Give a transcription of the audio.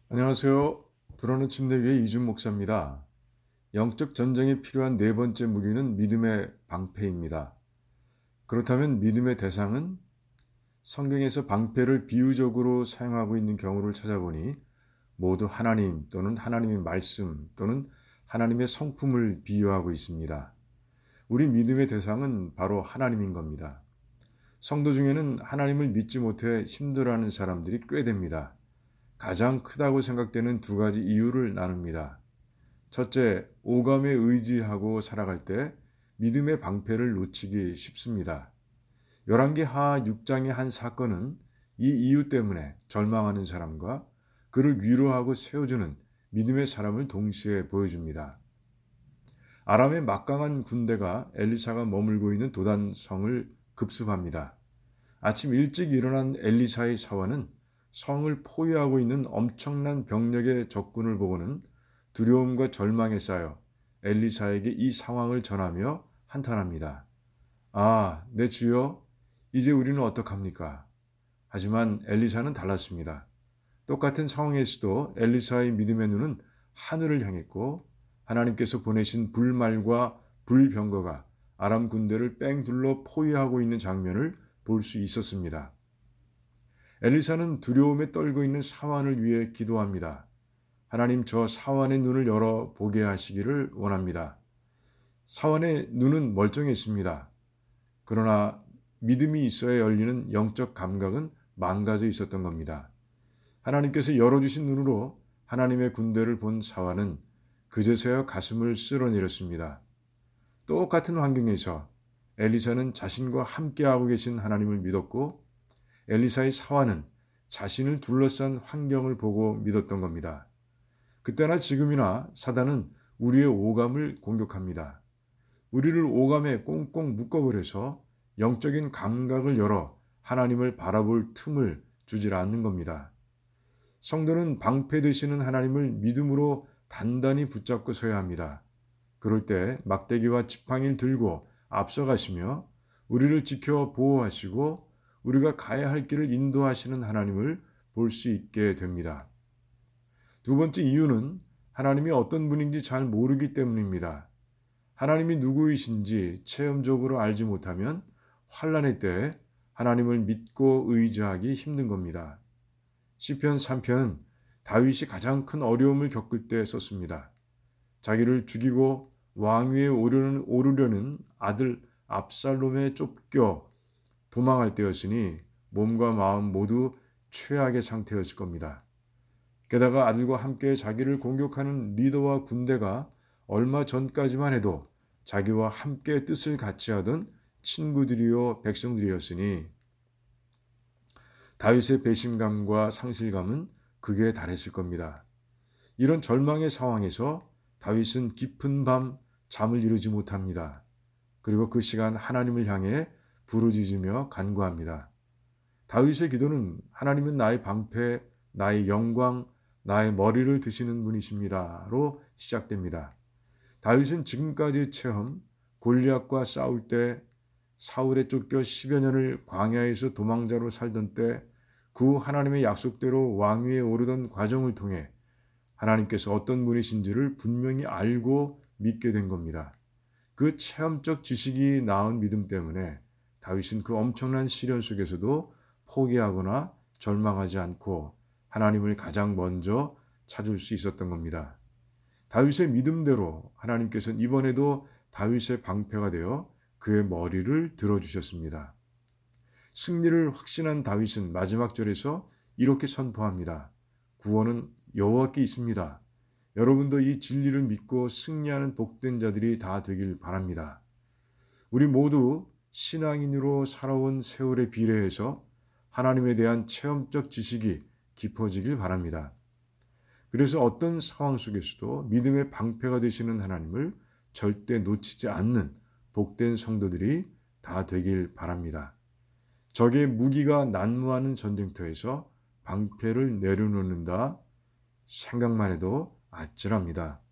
안녕하세요. 불어는 침대 위의 이준 목사입니다. 영적 전쟁에 필요한 네 번째 무기는 믿음의 방패입니다. 그렇다면 믿음의 대상은 성경에서 방패를 비유적으로 사용하고 있는 경우를 찾아보니 모두 하나님 또는 하나님의 말씀 또는 하나님의 성품을 비유하고 있습니다. 우리 믿음의 대상은 바로 하나님인 겁니다. 성도 중에는 하나님을 믿지 못해 힘들어하는 사람들이 꽤 됩니다. 가장 크다고 생각되는 두 가지 이유를 나눕니다. 첫째, 오감에 의지하고 살아갈 때 믿음의 방패를 놓치기 쉽습니다. 열왕기하 6장의 한 사건은 이 이유 때문에 절망하는 사람과 그를 위로하고 세워주는 믿음의 사람을 동시에 보여줍니다. 아람의 막강한 군대가 엘리사가 머물고 있는 도단성을 급습합니다. 아침 일찍 일어난 엘리사의 사원은 성을 포위하고 있는 엄청난 병력의 적군을 보고는 두려움과 절망에 쌓여 엘리사에게 이 상황을 전하며 한탄합니다. 아, 내 주여, 이제 우리는 어떡합니까? 하지만 엘리사는 달랐습니다. 똑같은 상황에서도 엘리사의 믿음의 눈은 하늘을 향했고 하나님께서 보내신 불말과 불병거가 아람 군대를 뺑 둘러 포위하고 있는 장면을 볼 수 있었습니다. 엘리사는 두려움에 떨고 있는 사환을 위해 기도합니다. 하나님, 저 사환의 눈을 열어 보게 하시기를 원합니다. 사환의 눈은 멀쩡했습니다. 그러나 믿음이 있어야 열리는 영적 감각은 망가져 있었던 겁니다. 하나님께서 열어주신 눈으로 하나님의 군대를 본 사환은 그제서야 가슴을 쓸어내렸습니다. 똑같은 환경에서 엘리사는 자신과 함께하고 계신 하나님을 믿었고 엘리사의 사환은 자신을 둘러싼 환경을 보고 믿었던 겁니다. 그때나 지금이나 사단은 우리의 오감을 공격합니다. 우리를 오감에 꽁꽁 묶어버려서 영적인 감각을 열어 하나님을 바라볼 틈을 주질 않는 겁니다. 성도는 방패 되시는 하나님을 믿음으로 단단히 붙잡고 서야 합니다. 그럴 때 막대기와 지팡이를 들고 앞서가시며 우리를 지켜 보호하시고 우리가 가야 할 길을 인도하시는 하나님을 볼 수 있게 됩니다. 두 번째 이유는 하나님이 어떤 분인지 잘 모르기 때문입니다. 하나님이 누구이신지 체험적으로 알지 못하면 환난의 때 하나님을 믿고 의지하기 힘든 겁니다. 시편 3편은 다윗이 가장 큰 어려움을 겪을 때 썼습니다. 자기를 죽이고 왕위에 오르려는 아들 압살롬에 쫓겨 도망할 때였으니 몸과 마음 모두 최악의 상태였을 겁니다. 게다가 아들과 함께 자기를 공격하는 리더와 군대가 얼마 전까지만 해도 자기와 함께 뜻을 같이 하던 친구들이요 백성들이었으니 다윗의 배신감과 상실감은 극에 달했을 겁니다. 이런 절망의 상황에서 다윗은 깊은 밤 잠을 이루지 못합니다. 그리고 그 시간 하나님을 향해 부르짖으며 간구합니다. 다윗의 기도는 하나님은 나의 방패, 나의 영광, 나의 머리를 드시는 분이십니다로 시작됩니다. 다윗은 지금까지의 체험, 골리앗과 싸울 때, 사울에 쫓겨 10여 년을 광야에서 도망자로 살던 때, 그 하나님의 약속대로 왕위에 오르던 과정을 통해 하나님께서 어떤 분이신지를 분명히 알고 믿게 된 겁니다. 그 체험적 지식이 낳은 믿음 때문에 다윗은 그 엄청난 시련 속에서도 포기하거나 절망하지 않고 하나님을 가장 먼저 찾을 수 있었던 겁니다. 다윗의 믿음대로 하나님께서는 이번에도 다윗의 방패가 되어 그의 머리를 들어주셨습니다. 승리를 확신한 다윗은 마지막 절에서 이렇게 선포합니다. 구원은 여호와께 있습니다. 여러분도 이 진리를 믿고 승리하는 복된 자들이 다 되길 바랍니다. 우리 모두 신앙인으로 살아온 세월에 비례해서 하나님에 대한 체험적 지식이 깊어지길 바랍니다. 그래서 어떤 상황 속에서도 믿음의 방패가 되시는 하나님을 절대 놓치지 않는 복된 성도들이 다 되길 바랍니다. 적의 무기가 난무하는 전쟁터에서 방패를 내려놓는다 생각만 해도 아찔합니다.